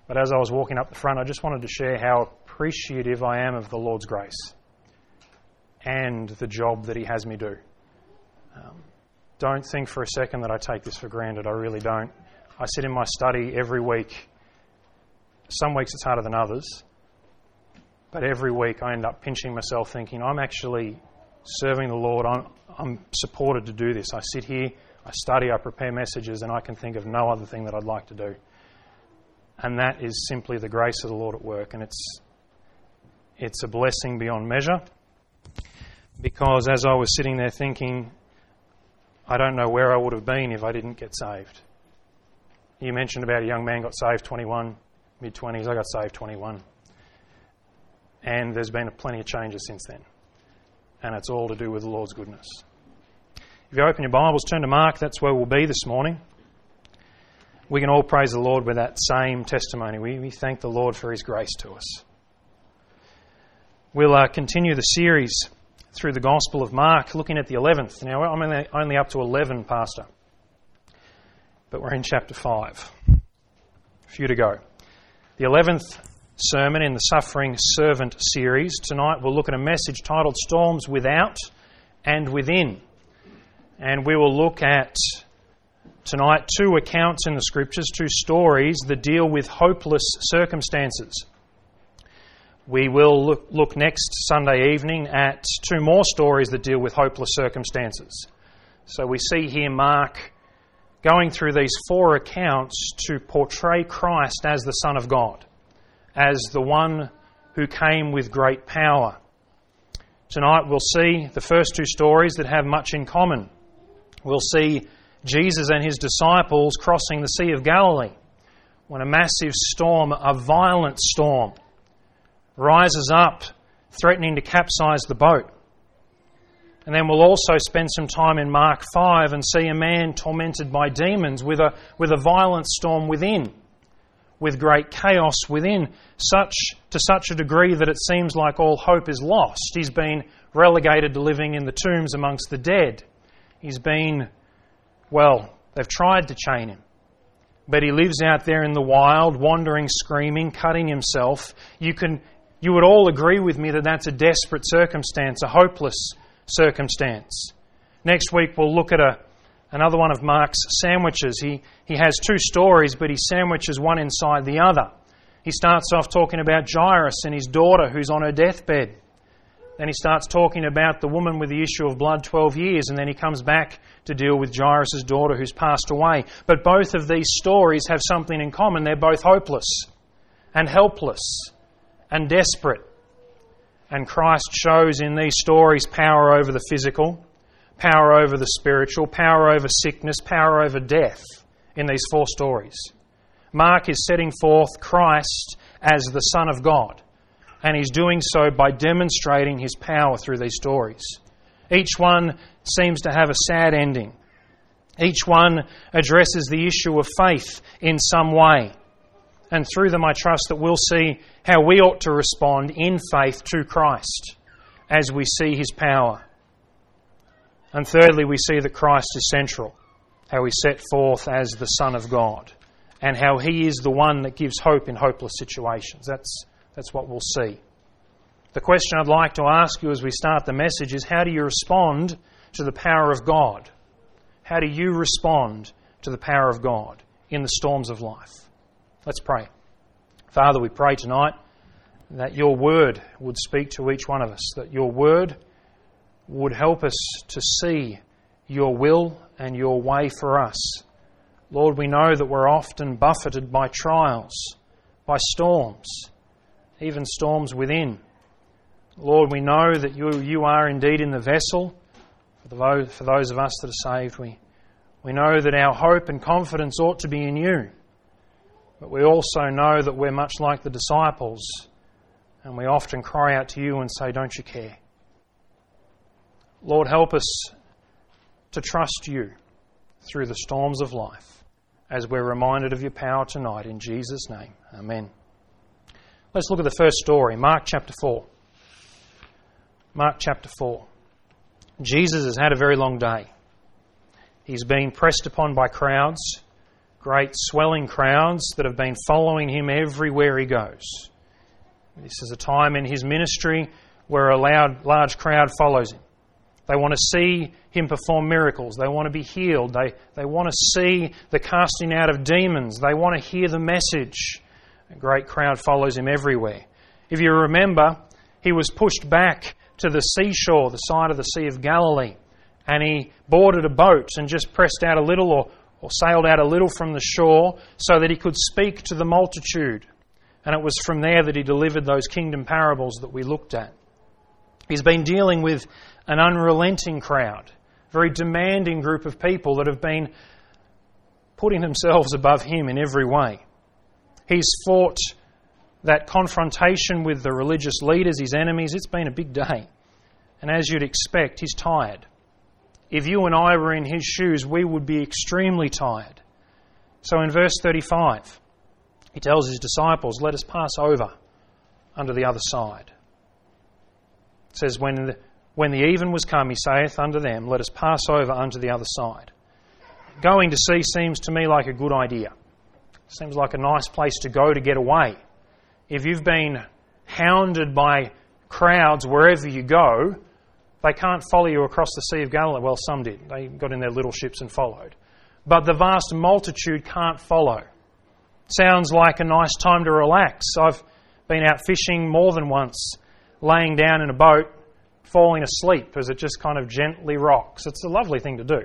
But as I was walking up the front, I just wanted to share how appreciative I am of the Lord's grace and the job that He has me do. Don't think for a second that I take this for granted. I really don't. I sit in my study every week. Some weeks it's harder than others. But every week I end up pinching myself thinking, I'm actually serving the Lord. I'm supported to do this. I sit here, I study, I prepare messages, and I can think of no other thing that I'd like to do. And that is simply the grace of the Lord at work. And it's a blessing beyond measure. Because as I was sitting there thinking, I don't know where I would have been if I didn't get saved. You mentioned about a young man got saved 21, mid-20s. I got saved 21. And there's been plenty of changes since then. And it's all to do with the Lord's goodness. If you open your Bibles, turn to Mark. That's where we'll be this morning. We can all praise the Lord with that same testimony. We thank the Lord for His grace to us. We'll continue the series through the Gospel of Mark, looking at the 11th. Now, I'm only up to 11, Pastor. But we're in chapter 5. A few to go. The 11th sermon in the Suffering Servant series. Tonight we'll look at a message titled Storms Without and Within. And we will look at, tonight, two accounts in the Scriptures, two stories that deal with hopeless circumstances. We will look next Sunday evening at two more stories that deal with hopeless circumstances. So we see here Mark going through these four accounts to portray Christ as the Son of God, as the one who came with great power. Tonight we'll see the first two stories that have much in common. We'll see Jesus and His disciples crossing the Sea of Galilee when a massive storm, a violent storm, rises up, threatening to capsize the boat. And then we'll also spend some time in Mark 5 and see a man tormented by demons with a violent storm within, with great chaos within, to such a degree that it seems like all hope is lost. He's been relegated to living in the tombs amongst the dead. He's been, they've tried to chain him. But he lives out there in the wild, wandering, screaming, cutting himself. You would all agree with me that that's a desperate circumstance, a hopeless circumstance. Next week we'll look at another one of Mark's sandwiches. He has two stories, but he sandwiches one inside the other. He starts off talking about Jairus and his daughter who's on her deathbed. Then he starts talking about the woman with the issue of blood 12 years, and then he comes back to deal with Jairus' daughter who's passed away. But both of these stories have something in common. They're both hopeless and helpless and desperate. And Christ shows in these stories power over the physical, power over the spiritual, power over sickness, power over death in these four stories. Mark is setting forth Christ as the Son of God, and he's doing so by demonstrating His power through these stories. Each one seems to have a sad ending. Each one addresses the issue of faith in some way. And through them I trust that we'll see how we ought to respond in faith to Christ as we see His power. And thirdly, we see that Christ is central, how He's set forth as the Son of God, and how He is the one that gives hope in hopeless situations. That's what we'll see. The question I'd like to ask you as we start the message is, how do you respond to the power of God? How do you respond to the power of God in the storms of life? Let's pray. Father, we pray tonight that Your Word would speak to each one of us, that Your Word would help us to see Your will and Your way for us. Lord, we know that we're often buffeted by trials, by storms, even storms within. Lord, we know that You are indeed in the vessel for those of us that are saved. We know that our hope and confidence ought to be in You. But we also know that we're much like the disciples, and we often cry out to You and say, don't You care? Lord, help us to trust You through the storms of life as we're reminded of Your power tonight. In Jesus' name, amen. Let's look at the first story, Mark chapter 4. Mark chapter 4. Jesus has had a very long day. He's been pressed upon by crowds great swelling crowds that have been following him everywhere he goes. This is a time in his ministry where a large crowd follows him. They want to see him perform miracles. They want to be healed. They want to see the casting out of demons. They want to hear the message. A great crowd follows him everywhere. If you remember, he was pushed back to the seashore, the side of the Sea of Galilee, and he boarded a boat and just pressed out a little or sailed out a little from the shore so that he could speak to the multitude. And it was from there that he delivered those kingdom parables that we looked at. He's been dealing with an unrelenting crowd, a very demanding group of people that have been putting themselves above him in every way. He's fought that confrontation with the religious leaders, his enemies. It's been a big day. And as you'd expect, he's tired. If you and I were in his shoes, we would be extremely tired. So in verse 35, he tells his disciples, let us pass over unto the other side. It says, when the even was come, he saith unto them, let us pass over unto the other side. Going to sea seems to me like a good idea. Seems like a nice place to go to get away. If you've been hounded by crowds wherever you go, they can't follow you across the Sea of Galilee. Well, some did. They got in their little ships and followed. But the vast multitude can't follow. Sounds like a nice time to relax. I've been out fishing more than once, laying down in a boat, falling asleep as it just kind of gently rocks. It's a lovely thing to do.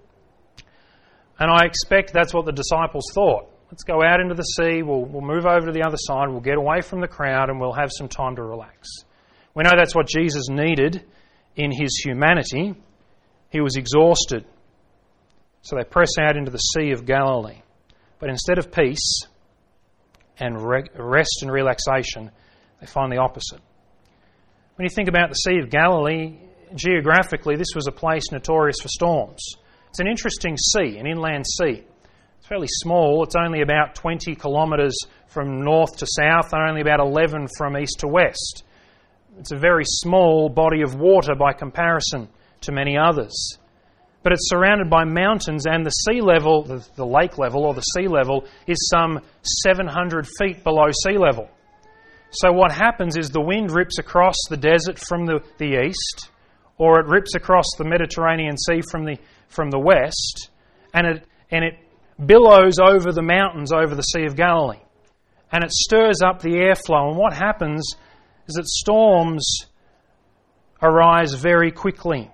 And I expect that's what the disciples thought. Let's go out into the sea, we'll move over to the other side, we'll get away from the crowd and we'll have some time to relax. We know that's what Jesus needed in his humanity. He was exhausted. So they press out into the Sea of Galilee. But instead of peace and rest and relaxation, they find the opposite. When you think about the Sea of Galilee, geographically, this was a place notorious for storms. It's an interesting sea, an inland sea. It's fairly small. It's only about 20 kilometres from north to south and only about 11 from east to west. It's a very small body of water by comparison to many others. But it's surrounded by mountains, and the sea level, the lake level or the sea level, is some 700 feet below sea level. So what happens is the wind rips across the desert from the east, or it rips across the Mediterranean Sea from the west, and it billows over the mountains over the Sea of Galilee. And it stirs up the airflow, and what happens is that storms arise very quickly.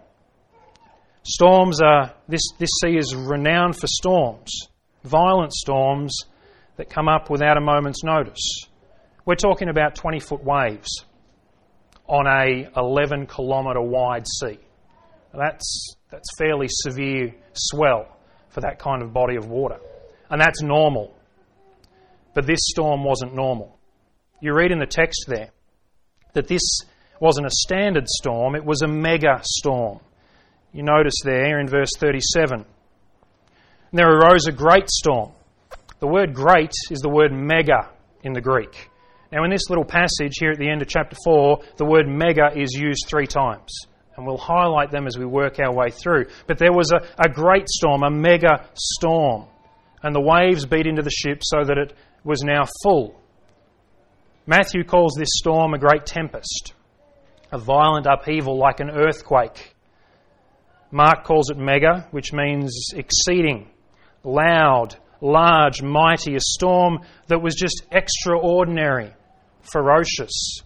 This sea is renowned for storms, violent storms that come up without a moment's notice. We're talking about 20-foot waves on a 11-kilometre wide sea. That's fairly severe swell for that kind of body of water. And that's normal. But this storm wasn't normal. You read in the text there that this wasn't a standard storm, it was a mega storm. You notice there in verse 37, and there arose a great storm. The word great is the word mega in the Greek. Now in this little passage here at the end of chapter 4, the word mega is used 3 times. And we'll highlight them as we work our way through. But there was a great storm, a mega storm. And the waves beat into the ship so that it was now full. Matthew calls this storm a great tempest, a violent upheaval like an earthquake. Mark calls it mega, which means exceeding, loud, large, mighty, a storm that was just extraordinary, ferocious.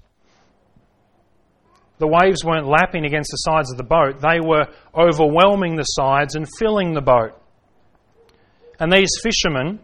The waves weren't lapping against the sides of the boat. They were overwhelming the sides and filling the boat. And these fishermen,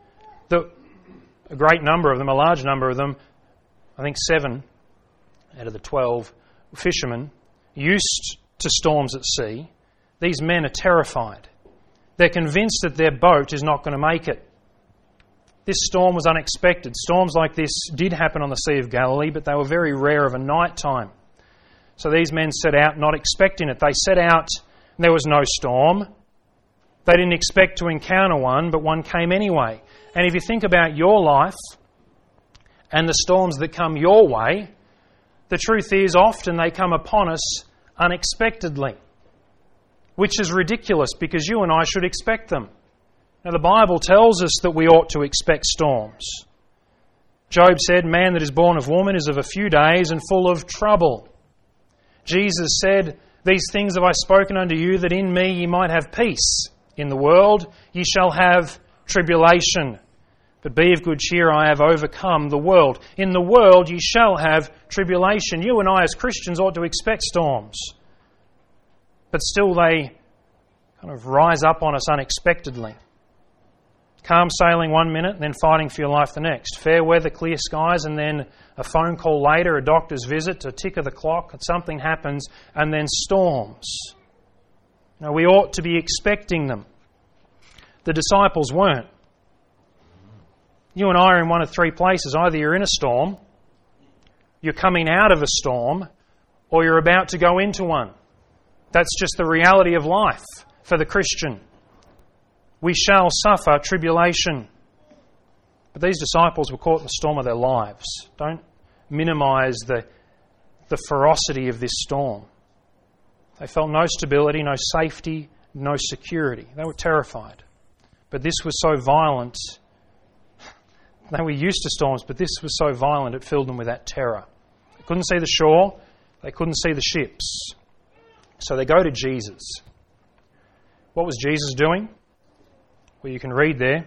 a great number of them, a large number of them, I think 7 out of the 12 fishermen, used to storms at sea. These men are terrified. They're convinced that their boat is not going to make it. This storm was unexpected. Storms like this did happen on the Sea of Galilee, but they were very rare of a night time. So these men set out not expecting it. They set out, and there was no storm. They didn't expect to encounter one, but one came anyway. And if you think about your life and the storms that come your way, the truth is often they come upon us unexpectedly, which is ridiculous because you and I should expect them. Now, the Bible tells us that we ought to expect storms. Job said, "Man that is born of woman is of a few days and full of trouble." Jesus said, "These things have I spoken unto you, that in me ye might have peace. In the world ye shall have tribulation. But be of good cheer, I have overcome the world." In the world ye shall have tribulation. You and I as Christians ought to expect storms. But still they kind of rise up on us unexpectedly. Calm sailing one minute and then fighting for your life the next. Fair weather, clear skies, and then a phone call later, a doctor's visit, a tick of the clock, and something happens, and then storms. Now, we ought to be expecting them. The disciples weren't. You and I are in one of three places. Either you're in a storm, you're coming out of a storm, or you're about to go into one. That's just the reality of life for the Christian. We shall suffer tribulation. But these disciples were caught in the storm of their lives. Don't minimise the ferocity of this storm. They felt no stability, no safety, no security. They were terrified. But this was so violent. They were used to storms, but this was so violent it filled them with that terror. They couldn't see the shore. They couldn't see the ships. So they go to Jesus. What was Jesus doing? Well, you can read there.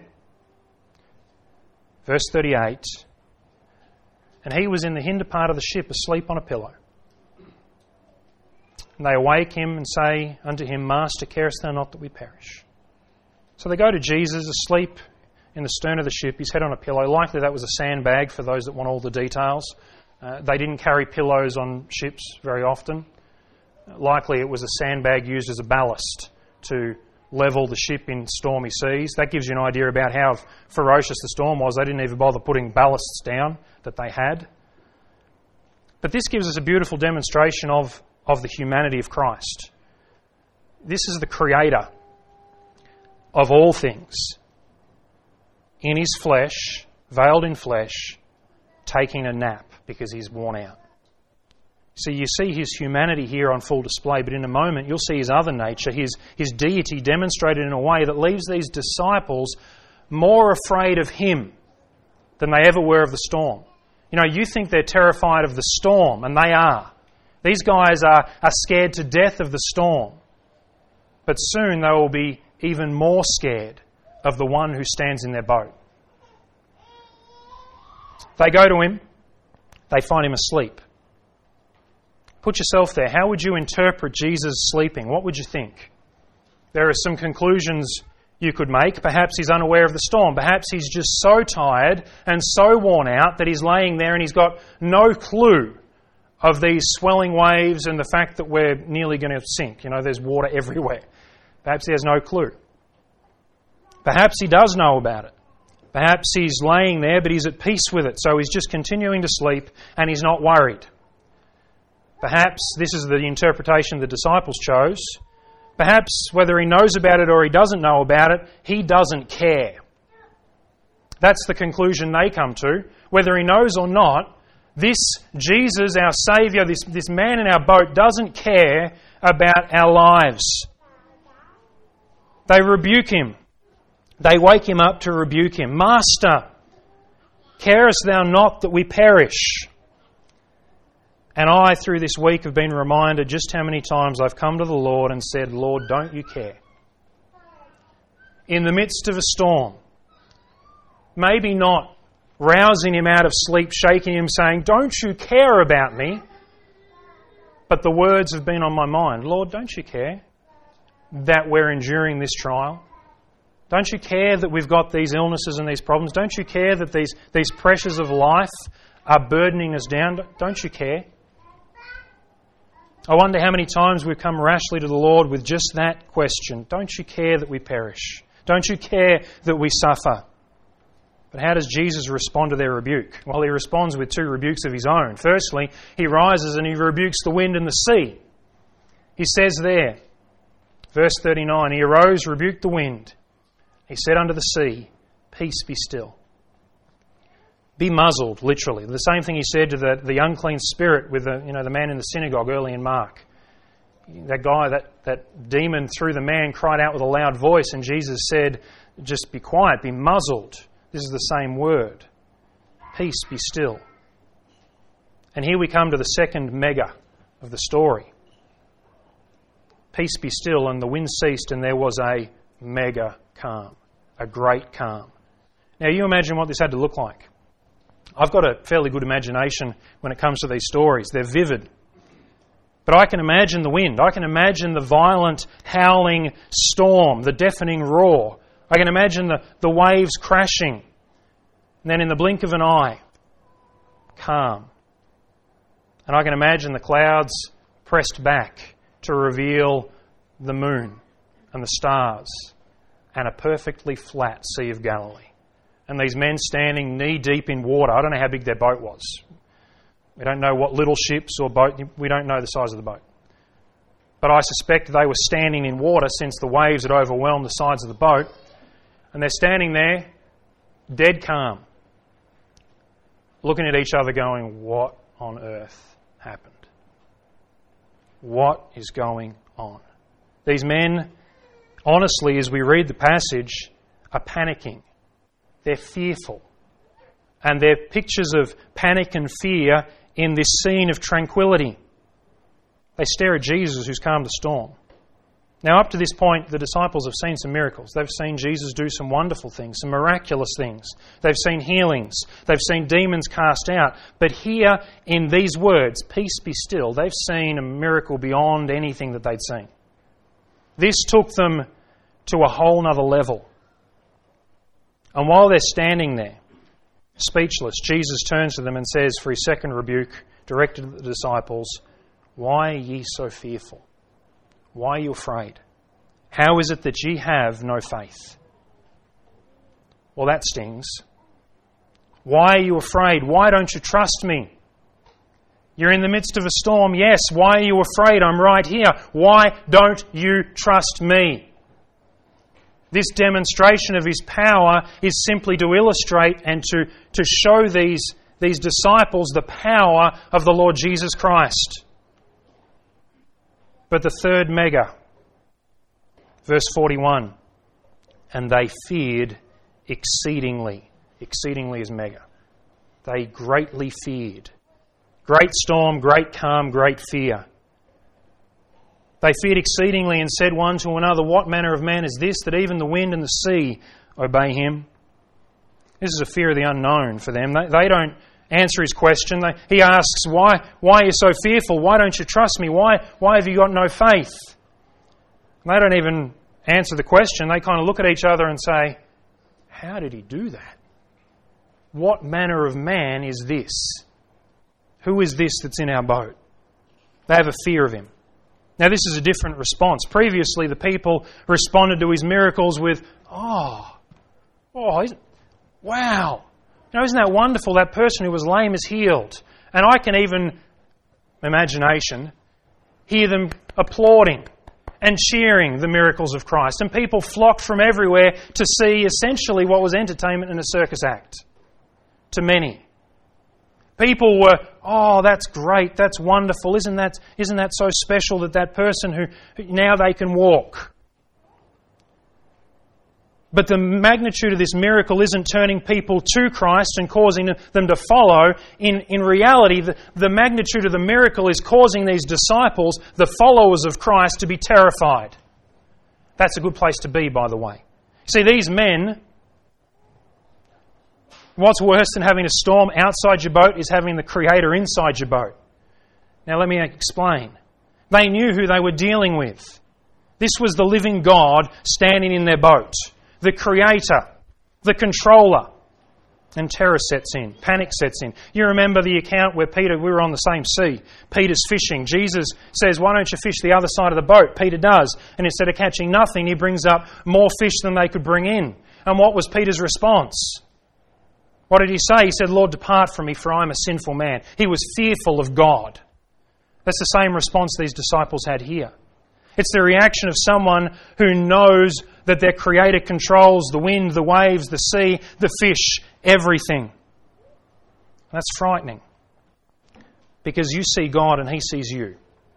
Verse 38. "And he was in the hinder part of the ship, asleep on a pillow. And they awake him and say unto him, Master, carest thou not that we perish?" So they go to Jesus, asleep in the stern of the ship, his head on a pillow. Likely that was a sandbag for those that want all the details. They didn't carry pillows on ships very often. Likely it was a sandbag used as a ballast to level the ship in stormy seas. That gives you an idea about how ferocious the storm was. They didn't even bother putting ballasts down that they had. But this gives us a beautiful demonstration of the humanity of Christ. This is the Creator of all things, in his flesh, veiled in flesh, taking a nap because he's worn out. So you see his humanity here on full display, but in a moment you'll see his other nature, his deity demonstrated in a way that leaves these disciples more afraid of him than they ever were of the storm. You know, you think they're terrified of the storm, and they are. These guys are scared to death of the storm. But soon they will be even more scared of the one who stands in their boat. They go to him, they find him asleep. Put yourself there. How would you interpret Jesus sleeping? What would you think? There are some conclusions you could make. Perhaps he's unaware of the storm. Perhaps he's just so tired and so worn out that he's laying there and he's got no clue of these swelling waves and the fact that we're nearly going to sink. You know, there's water everywhere. Perhaps he has no clue. Perhaps he does know about it. Perhaps he's laying there but he's at peace with it, so he's just continuing to sleep and he's not worried. Perhaps this is the interpretation the disciples chose. Perhaps whether he knows about it or he doesn't know about it, he doesn't care. That's the conclusion they come to. Whether he knows or not, this Jesus, our Saviour, this man in our boat doesn't care about our lives. They rebuke him. They wake him up to rebuke him. Master, carest thou not that we perish? And I, through this week, have been reminded just how many times I've come to the Lord and said, Lord, don't you care? In the midst of a storm, maybe not rousing him out of sleep, shaking him, saying, don't you care about me? But the words have been on my mind. Lord, don't you care that we're enduring this trial? Don't you care that we've got these illnesses and these problems? Don't you care that these pressures of life are burdening us down? Don't you care? I wonder how many times we've come rashly to the Lord with just that question. Don't you care that we perish? Don't you care that we suffer? But how does Jesus respond to their rebuke? Well, he responds with two rebukes of his own. Firstly, he rises and he rebukes the wind and the sea. He says there, verse 39, he arose, rebuked the wind. He said unto the sea, peace, be still. Be muzzled, literally. The same thing he said to the unclean spirit with the man in the synagogue early in Mark. That guy, that demon through the man cried out with a loud voice, and Jesus said, just be quiet, be muzzled. This is the same word. Peace, be still. And here we come to the second mega of the story. Peace be still, and the wind ceased, and there was a mega calm, a great calm. Now you imagine what this had to look like. I've got a fairly good imagination when it comes to these stories. They're vivid. But I can imagine the wind. I can imagine the violent, howling storm, the deafening roar. I can imagine the waves crashing. And then in the blink of an eye, calm. And I can imagine the clouds pressed back to reveal the moon and the stars and a perfectly flat Sea of Galilee. And these men standing knee-deep in water. I don't know how big their boat was. We don't know what little ships or boat, we don't know the size of the boat. But I suspect they were standing in water since the waves had overwhelmed the sides of the boat. And they're standing there, dead calm, looking at each other going, what on earth happened? What is going on? These men, honestly, as we read the passage, are panicking. They're fearful. And they're pictures of panic and fear in this scene of tranquility. They stare at Jesus who's calmed the storm. Now, up to this point, the disciples have seen some miracles. They've seen Jesus do some wonderful things, some miraculous things. They've seen healings. They've seen demons cast out. But here, in these words, peace be still, they've seen a miracle beyond anything that they'd seen. This took them to a whole nother level. And while they're standing there, speechless, Jesus turns to them and says, for his second rebuke, directed at the disciples, why are ye so fearful? Why are you afraid? How is it that ye have no faith? Well, that stings. Why are you afraid? Why don't you trust me? You're in the midst of a storm. Yes, why are you afraid? I'm right here. Why don't you trust me? This demonstration of his power is simply to illustrate and to show these disciples the power of the Lord Jesus Christ. But the third mega, verse 41, and they feared exceedingly. Exceedingly is mega. They greatly feared. Great storm, great calm, great fear. They feared exceedingly and said one to another, what manner of man is this, that even the wind and the sea obey him? This is a fear of the unknown for them. They don't answer his question. He asks, why are you so fearful? Why don't you trust me? Why have you got no faith? And they don't even answer the question. They kind of look at each other and say, how did he do that? What manner of man is this? Who is this that's in our boat? They have a fear of him. Now, this is a different response. Previously, the people responded to his miracles with, wow. Isn't that wonderful? That person who was lame is healed. And I can even, imagination, hear them applauding and cheering the miracles of Christ. And people flocked from everywhere to see essentially what was entertainment in a circus act. To many. People were, that's great, that's wonderful, isn't that so special that person who now they can walk. But the magnitude of this miracle isn't turning people to Christ and causing them to follow. In reality, the magnitude of the miracle is causing these disciples, the followers of Christ, to be terrified. That's a good place to be, by the way. See, these men, what's worse than having a storm outside your boat is having the Creator inside your boat. Now let me explain. They knew who they were dealing with. This was the living God standing in their boat. The Creator, the Controller. And terror sets in, panic sets in. You remember the account where we were on the same sea. Peter's fishing. Jesus says, why don't you fish the other side of the boat? Peter does. And instead of catching nothing, he brings up more fish than they could bring in. And what was Peter's response? What did he say? He said, Lord, depart from me, for I am a sinful man. He was fearful of God. That's the same response these disciples had here. It's the reaction of someone who knows that their Creator controls the wind, the waves, the sea, the fish, everything. That's frightening. Because you see God and He sees you.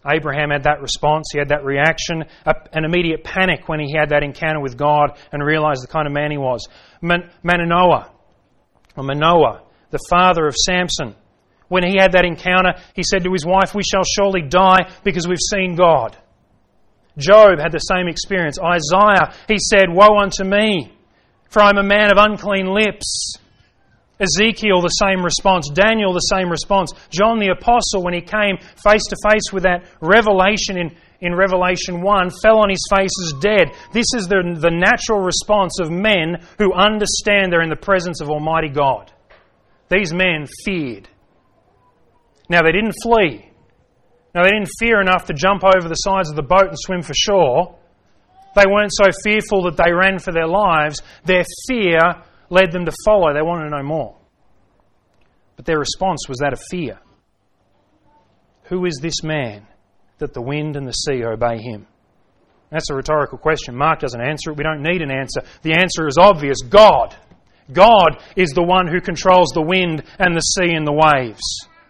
Abraham had that response, he had that reaction, an immediate panic when he had that encounter with God and realised the kind of man he was. Manoah, the father of Samson, when he had that encounter, he said to his wife, "We shall surely die because we've seen God." Job had the same experience. Isaiah, he said, "Woe unto me, for I am a man of unclean lips." Ezekiel, the same response. Daniel, the same response. John the Apostle, when he came face to face with that revelation in Revelation 1, fell on his face as dead. This is the natural response of men who understand they're in the presence of Almighty God. These men feared. Now, they didn't flee. Now, they didn't fear enough to jump over the sides of the boat and swim for shore. They weren't so fearful that they ran for their lives. Their fear led them to follow. They wanted to know more. But their response was that of fear. Who is this man that the wind and the sea obey him? That's a rhetorical question. Mark doesn't answer it. We don't need an answer. The answer is obvious. God. God is the one who controls the wind and the sea and the waves.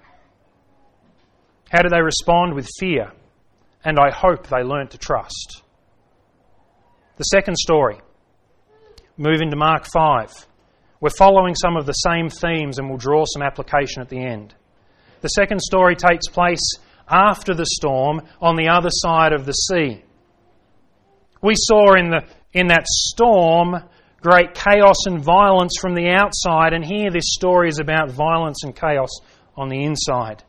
How do they respond? With fear. And I hope they learnt to trust. The second story. Move into Mark 5. We're following some of the same themes and we'll draw some application at the end. The second story takes place after the storm on the other side of the sea. We saw in that storm great chaos and violence from the outside, and here this story is about violence and chaos on the inside.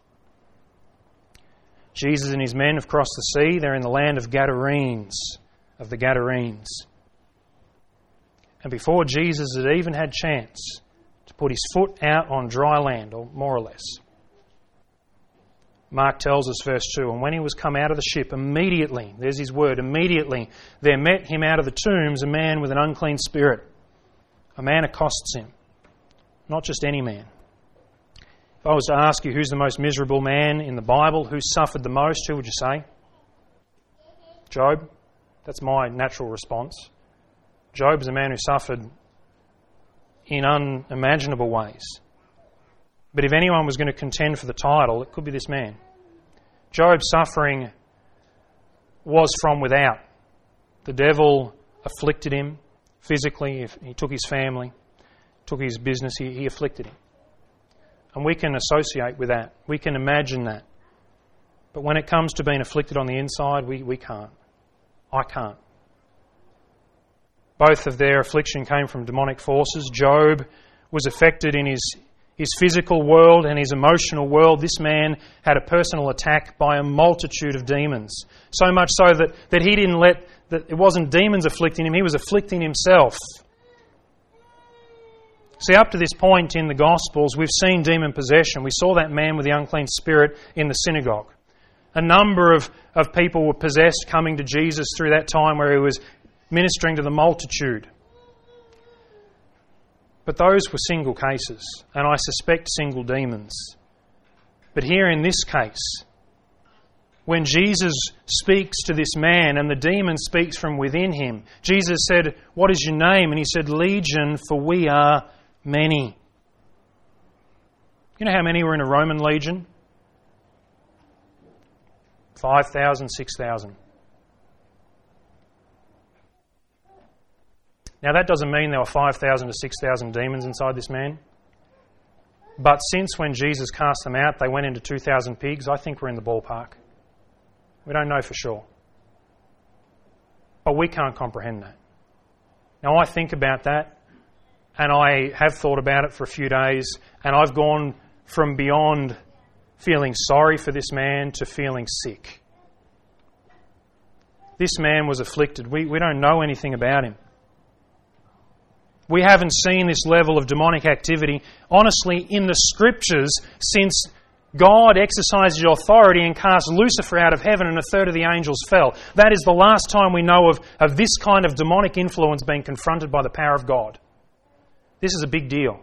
Jesus and his men have crossed the sea. They're in the land of the Gadarenes. And before Jesus had even had chance to put his foot out on dry land, or more or less, Mark tells us, verse 2, and when he was come out of the ship, immediately, there's his word, immediately, there met him out of the tombs a man with an unclean spirit. A man accosts him. Not just any man. If I was to ask you who's the most miserable man in the Bible, who suffered the most, who would you say? Job. That's my natural response. Job is a man who suffered in unimaginable ways. But if anyone was going to contend for the title, it could be this man. Job's suffering was from without. The devil afflicted him physically. He took his family, took his business, he afflicted him. And we can associate with that. We can imagine that. But when it comes to being afflicted on the inside, we can't. I can't. Both of their affliction came from demonic forces. Job was affected in his physical world and his emotional world. This man had a personal attack by a multitude of demons. So much so that he didn't that it wasn't demons afflicting him, he was afflicting himself. See, up to this point in the Gospels, we've seen demon possession. We saw that man with the unclean spirit in the synagogue. A number of people were possessed coming to Jesus through that time where he was ministering to the multitude. But those were single cases, and I suspect single demons. But here in this case, when Jesus speaks to this man and the demon speaks from within him, Jesus said, "What is your name?" And he said, "Legion, for we are many." You know how many were in a Roman legion? 5,000, 6,000. Now that doesn't mean there were 5,000 to 6,000 demons inside this man. But since when Jesus cast them out, they went into 2,000 pigs, I think we're in the ballpark. We don't know for sure. But we can't comprehend that. Now I think about that, and I have thought about it for a few days, and I've gone from beyond feeling sorry for this man to feeling sick. This man was afflicted. We don't know anything about him. We haven't seen this level of demonic activity, honestly, in the Scriptures since God exercised authority and cast Lucifer out of heaven and a third of the angels fell. That is the last time we know of this kind of demonic influence being confronted by the power of God. This is a big deal.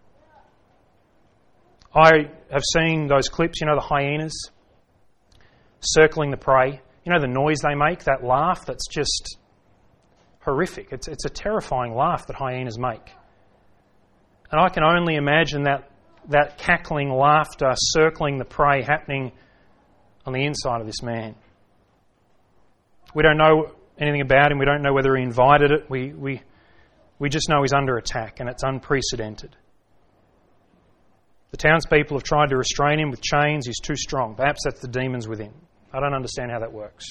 I have seen those clips, the hyenas circling the prey. You know the noise they make, that laugh that's just horrific. It's a terrifying laugh that hyenas make. And I can only imagine that cackling laughter circling the prey happening on the inside of this man. We don't know anything about him. We don't know whether he invited it. We just know he's under attack, and it's unprecedented. The townspeople have tried to restrain him with chains. He's too strong. Perhaps that's the demons within. I don't understand how that works.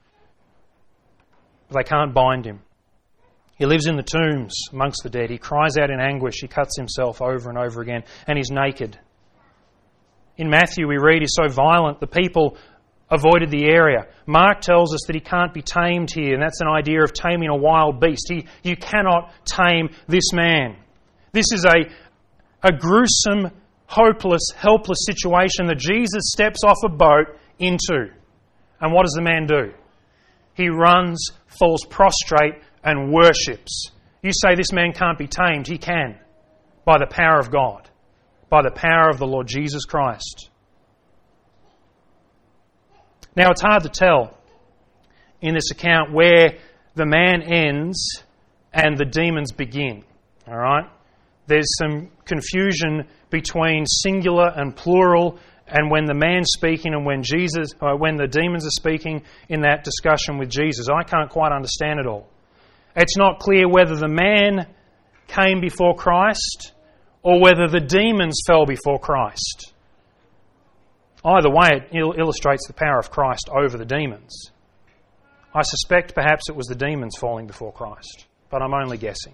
But they can't bind him. He lives in the tombs amongst the dead. He cries out in anguish. He cuts himself over and over again, and he's naked. In Matthew we read he's so violent the people avoided the area. Mark tells us that he can't be tamed here, and that's an idea of taming a wild beast. You cannot tame this man. This is a gruesome, hopeless, helpless situation that Jesus steps off a boat into. And what does the man do? He runs, falls prostrate, and worships. You say this man can't be tamed. He can. By the power of God. By the power of the Lord Jesus Christ. Now it's hard to tell in this account where the man ends and the demons begin. All right? There's some confusion between singular and plural, and when the man's speaking and when the demons are speaking in that discussion with Jesus. I can't quite understand it all. It's not clear whether the man came before Christ or whether the demons fell before Christ. Either way, it illustrates the power of Christ over the demons. I suspect perhaps it was the demons falling before Christ, but I'm only guessing.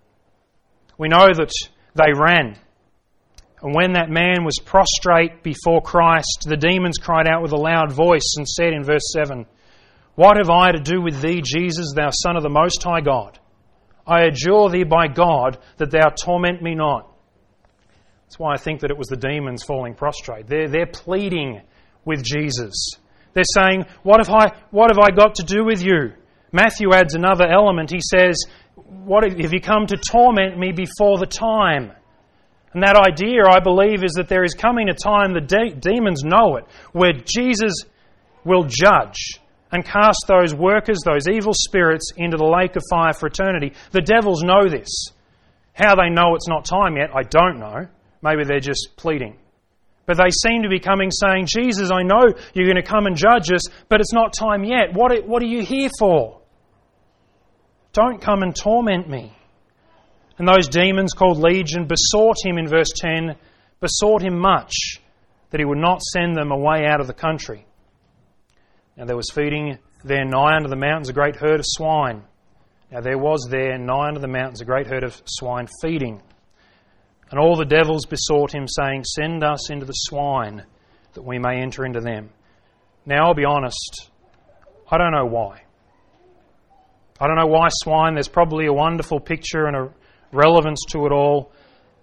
We know that they ran. And when that man was prostrate before Christ, the demons cried out with a loud voice and said in verse 7, "What have I to do with thee, Jesus, thou Son of the Most High God? I adjure thee by God that thou torment me not." That's why I think that it was the demons falling prostrate. They're pleading with Jesus. They're saying, what have I got to do with you? Matthew adds another element. He says, "What have you come to torment me before the time?" And that idea, I believe, is that there is coming a time, the demons know it, where Jesus will judge and cast those workers, those evil spirits, into the lake of fire for eternity. The devils know this. How they know it's not time yet, I don't know. Maybe they're just pleading. But they seem to be coming saying, "Jesus, I know you're going to come and judge us, but it's not time yet. What are you here for? Don't come and torment me." And those demons called Legion besought him in verse 10, besought him much that he would not send them away out of the country. Now there was feeding there nigh unto the mountains a great herd of swine. Now there was there nigh unto the mountains a great herd of swine feeding. And all the devils besought him, saying, "Send us into the swine, that we may enter into them." Now I'll be honest, I don't know why. I don't know why swine. There's probably a wonderful picture and a relevance to it all.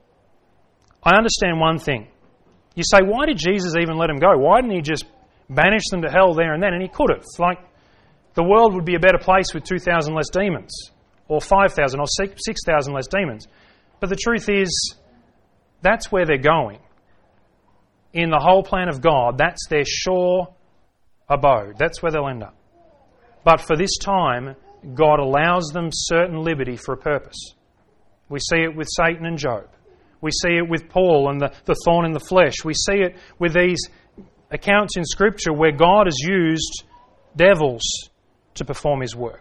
I understand one thing. You say, why did Jesus even let them go? Why didn't he just banish them to hell there and then? And he could have. Like, the world would be a better place with 2,000 less demons, or 5,000, or 6,000 less demons. But the truth is, that's where they're going. In the whole plan of God, that's their sure abode. That's where they'll end up. But for this time, God allows them certain liberty for a purpose. We see it with Satan and Job. We see it with Paul and the thorn in the flesh. We see it with these accounts in Scripture where God has used devils to perform his work.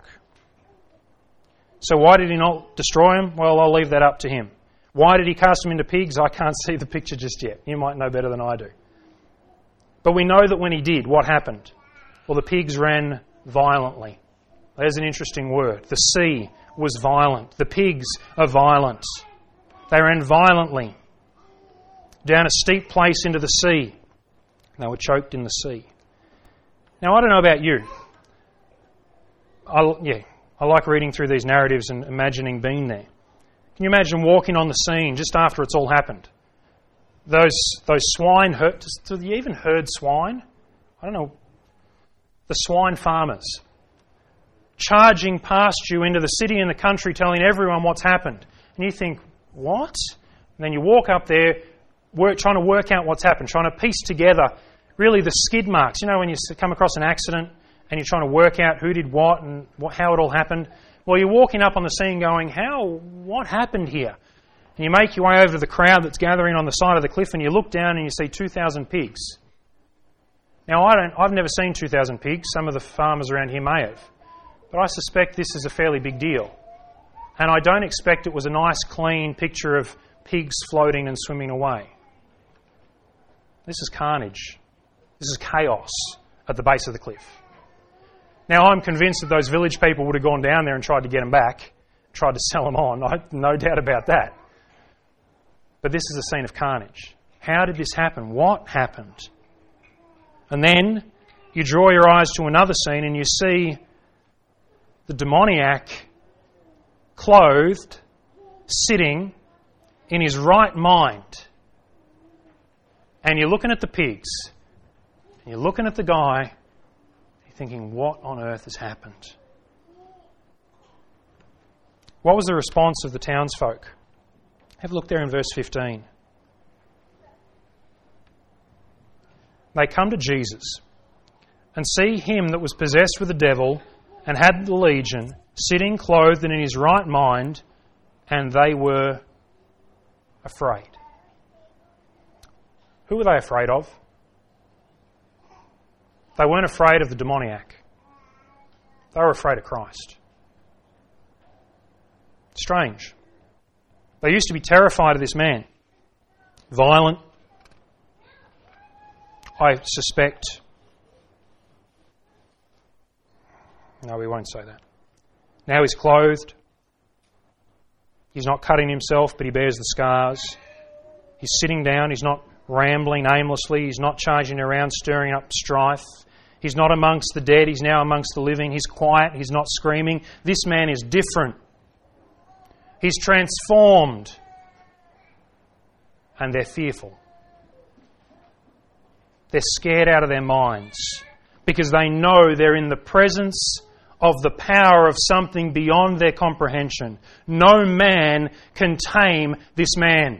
So why did he not destroy them? Well, I'll leave that up to him. Why did he cast them into pigs? I can't see the picture just yet. You might know better than I do. But we know that when he did, what happened? Well, the pigs ran violently. There's an interesting word. The sea was violent. The pigs are violent. They ran violently down a steep place into the sea. They were choked in the sea. Now, I don't know about you. I like reading through these narratives and imagining being there. Can you imagine walking on the scene just after it's all happened? Those swine herd... Do you even herd swine? I don't know. The swine farmers charging past you into the city and the country, telling everyone what's happened. And you think, what? And then you walk up there, trying to work out what's happened, trying to piece together really the skid marks. You know, when you come across an accident and you're trying to work out who did what and how it all happened. Well, you're walking up on the scene going, what happened here? And you make your way over to the crowd that's gathering on the side of the cliff and you look down and you see 2,000 pigs. Now, I've never seen 2,000 pigs. Some of the farmers around here may have. But I suspect this is a fairly big deal. And I don't expect it was a nice, clean picture of pigs floating and swimming away. This is carnage. This is chaos at the base of the cliff. Now, I'm convinced that those village people would have gone down there and tried to get them back, tried to sell them on. No doubt about that. But this is a scene of carnage. How did this happen? What happened? And then you draw your eyes to another scene and you see the demoniac clothed, sitting in his right mind. And you're looking at the pigs, and you're looking at the guy, you're thinking, what on earth has happened? What was the response of the townsfolk? Have a look there in verse 15. They come to Jesus and see him that was possessed with the devil and had the legion, sitting clothed and in his right mind, and they were afraid. Who were they afraid of? They weren't afraid of the demoniac. They were afraid of Christ. Strange. They used to be terrified of this man. Violent. I suspect... No, we won't say that. Now he's clothed. He's not cutting himself, but he bears the scars. He's sitting down. He's not rambling aimlessly. He's not charging around, stirring up strife. He's not amongst the dead. He's now amongst the living. He's quiet. He's not screaming. This man is different. He's transformed. And they're fearful. They're scared out of their minds because they know they're in the presence of the power of something beyond their comprehension. No man can tame this man.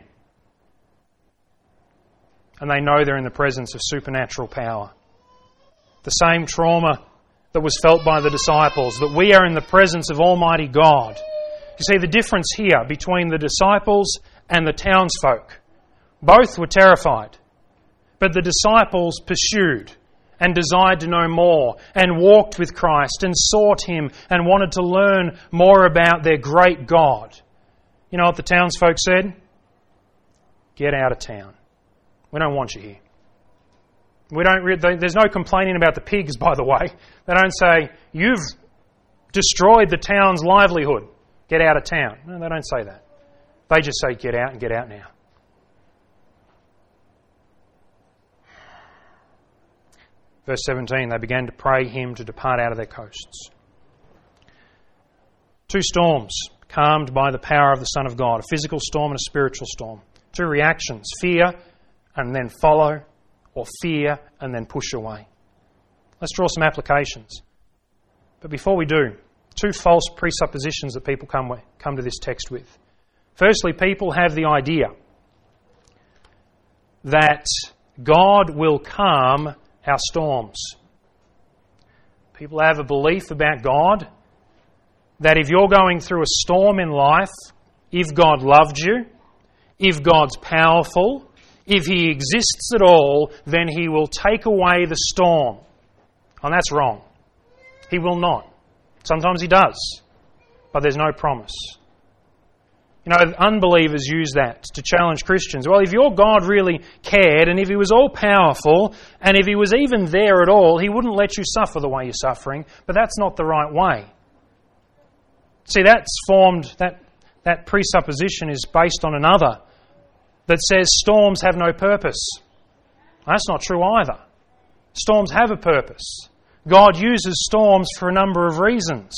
And they know they're in the presence of supernatural power. The same trauma that was felt by the disciples, that we are in the presence of Almighty God. You see the difference here between the disciples and the townsfolk. Both were terrified, but the disciples pursued and desired to know more and walked with Christ and sought Him and wanted to learn more about their great God. You know what the townsfolk said? Get out of town. We don't want you here. There's no complaining about the pigs, by the way. They don't say, you've destroyed the town's livelihood. Get out of town. No, they don't say that. They just say, get out and get out now. Verse 17, they began to pray him to depart out of their coasts. Two storms calmed by the power of the Son of God, a physical storm and a spiritual storm. Two reactions, fear and then follow, or fear and then push away. Let's draw some applications. But before we do, two false presuppositions that people come to this text with. Firstly, people have the idea that God will calm our storms. People have a belief about God that if you're going through a storm in life, if God loved you, if God's powerful, if He exists at all, then He will take away the storm. And that's wrong. He will not. Sometimes He does, but there's no promise. You know, unbelievers use that to challenge Christians. Well, if your God really cared, and if He was all-powerful, and if He was even there at all, He wouldn't let you suffer the way you're suffering, but that's not the right way. See, that presupposition is based on another that says storms have no purpose. That's not true either. Storms have a purpose. God uses storms for a number of reasons.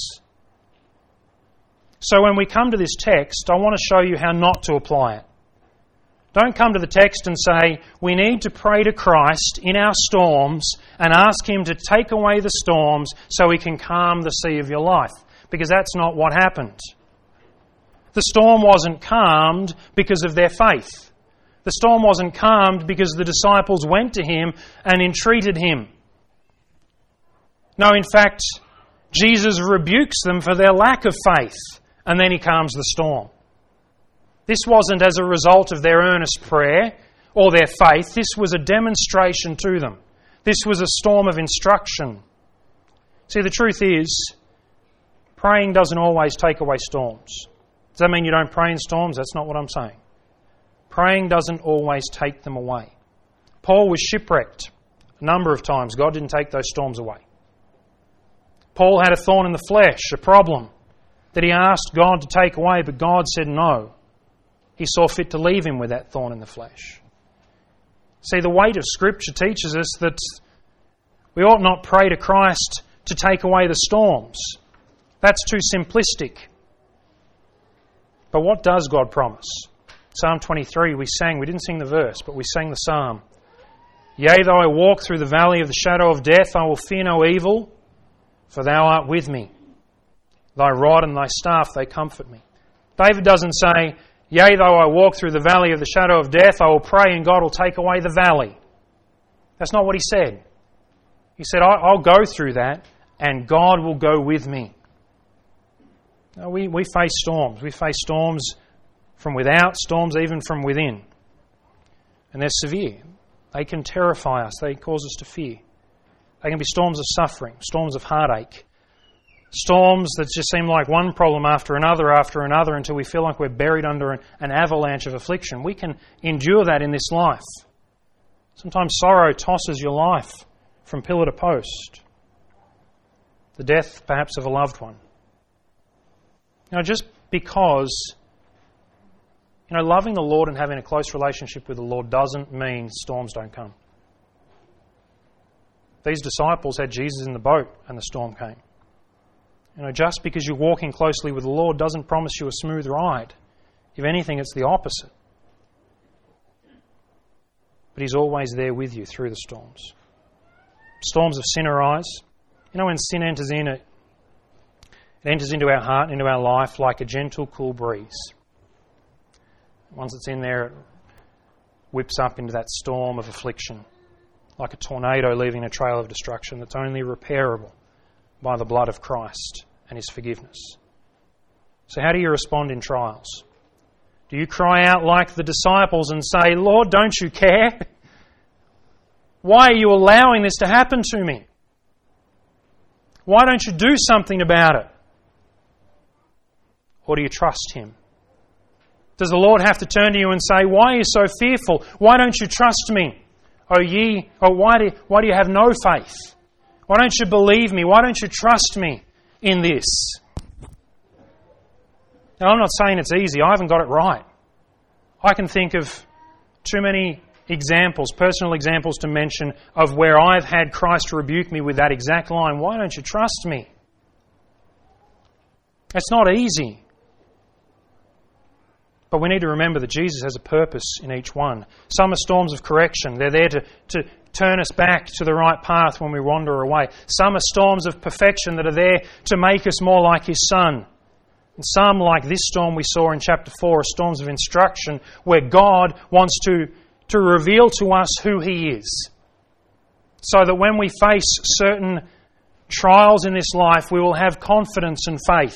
So when we come to this text, I want to show you how not to apply it. Don't come to the text and say, we need to pray to Christ in our storms and ask Him to take away the storms so He can calm the sea of your life. Because that's not what happened. The storm wasn't calmed because of their faith. The storm wasn't calmed because the disciples went to Him and entreated Him. No, in fact, Jesus rebukes them for their lack of faith, and then He calms the storm. This wasn't as a result of their earnest prayer or their faith. This was a demonstration to them This was a storm of instruction. See, the truth is, praying doesn't always take away storms. Does that mean you don't pray in storms? That's not what I'm saying. Praying doesn't always take them away. Paul was shipwrecked a number of times. God didn't take those storms away. Paul had a thorn in the flesh, a problem that he asked God to take away, but God said no. He saw fit to leave him with that thorn in the flesh. See, the weight of Scripture teaches us that we ought not pray to Christ to take away the storms. That's too simplistic. But what does God promise? Psalm 23, we didn't sing the verse, but we sang the psalm. Yea, though I walk through the valley of the shadow of death, I will fear no evil, for thou art with me. Thy rod and thy staff, they comfort me. David doesn't say, yea, though I walk through the valley of the shadow of death, I will pray and God will take away the valley. That's not what he said. He said, I'll go through that and God will go with me. Now, we face storms. We face storms from without, storms even from within. And they're severe. They can terrify us. They cause us to fear. They can be storms of suffering, storms of heartache, storms that just seem like one problem after another until we feel like we're buried under an avalanche of affliction. We can endure that in this life. Sometimes sorrow tosses your life from pillar to post. The death, perhaps, of a loved one. Now, just because, loving the Lord and having a close relationship with the Lord doesn't mean storms don't come. These disciples had Jesus in the boat and the storm came. Just because you're walking closely with the Lord doesn't promise you a smooth ride. If anything, it's the opposite. But He's always there with you through the storms. Storms of sin arise. When sin enters in, it enters into our heart, into our life like a gentle, cool breeze. Once it's in there, it whips up into that storm of affliction, like a tornado leaving a trail of destruction that's only repairable by the blood of Christ and His forgiveness. So how do you respond in trials? Do you cry out like the disciples and say, Lord, don't you care? Why are you allowing this to happen to me? Why don't you do something about it? Or do you trust Him? Does the Lord have to turn to you and say, why are you so fearful? Why don't you trust me? Why do you have no faith? Why don't you believe me? Why don't you trust me in this? Now, I'm not saying it's easy. I haven't got it right. I can think of too many examples, personal examples to mention of where I've had Christ rebuke me with that exact line. Why don't you trust me? It's not easy. But we need to remember that Jesus has a purpose in each one. Some are storms of correction. They're there to turn us back to the right path when we wander away. Some are storms of perfection that are there to make us more like His Son. And some, like this storm we saw in chapter 4, are storms of instruction where God wants to reveal to us who He is. So that when we face certain trials in this life, we will have confidence and faith.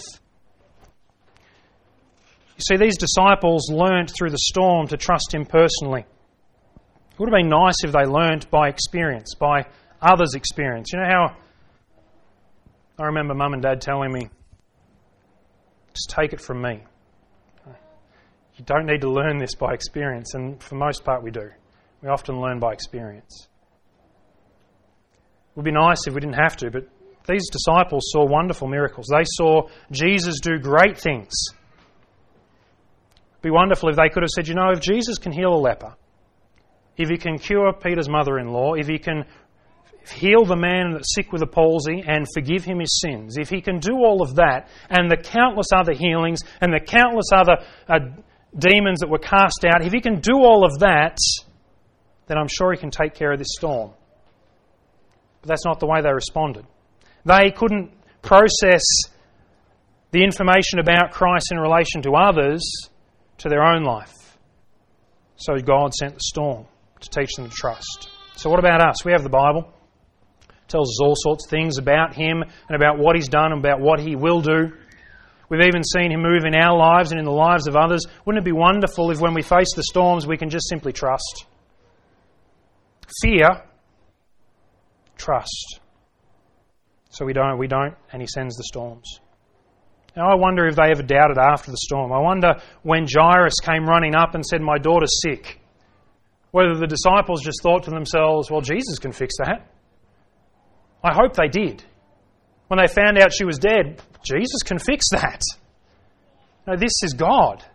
You see, these disciples learnt through the storm to trust Him personally. It would have been nice if they learnt by experience, by others' experience. You know how I remember Mum and Dad telling me, just take it from me. You don't need to learn this by experience, and for most part we do. We often learn by experience. It would be nice if we didn't have to, but these disciples saw wonderful miracles. They saw Jesus do great things. It would be wonderful if they could have said, if Jesus can heal a leper, if He can cure Peter's mother-in-law, if He can heal the man that's sick with a palsy and forgive him his sins, if He can do all of that and the countless other healings and the countless other demons that were cast out, if He can do all of that, then I'm sure He can take care of this storm. But that's not the way they responded. They couldn't process the information about Christ in relation to others to their own life. So God sent the storm to teach them to trust. So what about us? We have the Bible. It tells us all sorts of things about Him and about what He's done and about what He will do. We've even seen Him move in our lives and in the lives of others. Wouldn't it be wonderful if when we face the storms we can just simply trust? Fear trust. So we don't, and he sends the storms. Now I wonder if they ever doubted after the storm. I wonder when Jairus came running up and said, "My daughter's sick," whether the disciples just thought to themselves, "Well, Jesus can fix that." I hope they did. When they found out she was dead, Jesus can fix that. No, this is God.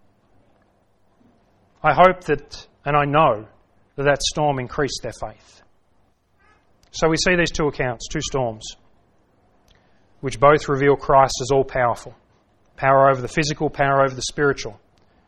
I hope that, and I know, that storm increased their faith. So we see these two accounts, two storms, which both reveal Christ as all-powerful. Power over the physical, power over the spiritual.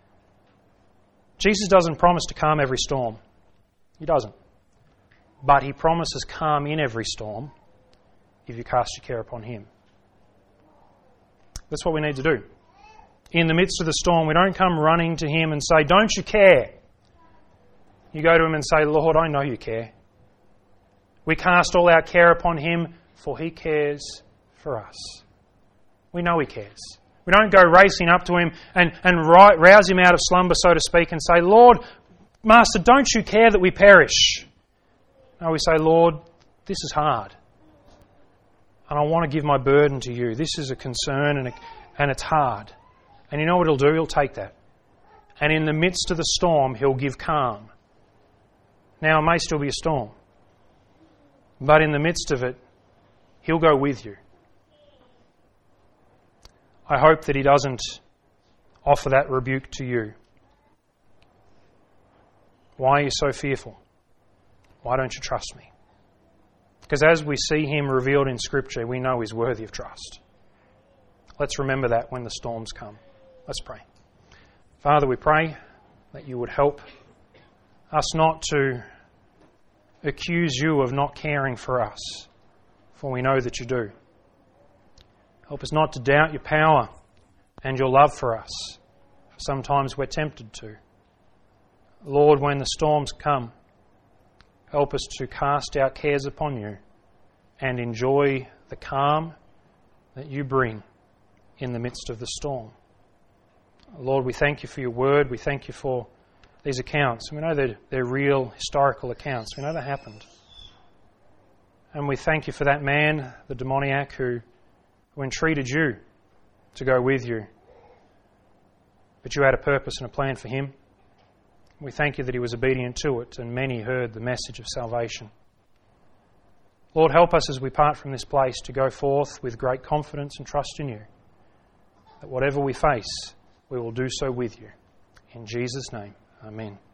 Jesus doesn't promise to calm every storm. He doesn't. But he promises calm in every storm if you cast your care upon him. That's what we need to do. In the midst of the storm, we don't come running to him and say, "Don't you care?" You go to him and say, "Lord, I know you care." We cast all our care upon him, for he cares for us. We know he cares. We don't go racing up to him and rouse him out of slumber, so to speak, and say, "Lord, Master, don't you care that we perish?" No, we say, "Lord, this is hard. And I want to give my burden to you. This is a concern and it's hard." And you know what he'll do? He'll take that. And in the midst of the storm, he'll give calm. Now, it may still be a storm. But in the midst of it, he'll go with you. I hope that he doesn't offer that rebuke to you. Why are you so fearful? Why don't you trust me? Because as we see him revealed in Scripture, we know he's worthy of trust. Let's remember that when the storms come. Let's pray. Father, we pray that you would help us not to accuse you of not caring for us, for we know that you do. Help us not to doubt your power and your love for us. Sometimes we're tempted to. Lord, when the storms come, help us to cast our cares upon you and enjoy the calm that you bring in the midst of the storm. Lord, we thank you for your word. We thank you for these accounts. We know that they're real historical accounts. We know they happened. And we thank you for that man, the demoniac, who entreated you to go with you. But you had a purpose and a plan for him. We thank you that he was obedient to it, and many heard the message of salvation. Lord, help us as we part from this place to go forth with great confidence and trust in you, that whatever we face, we will do so with you. In Jesus' name, amen.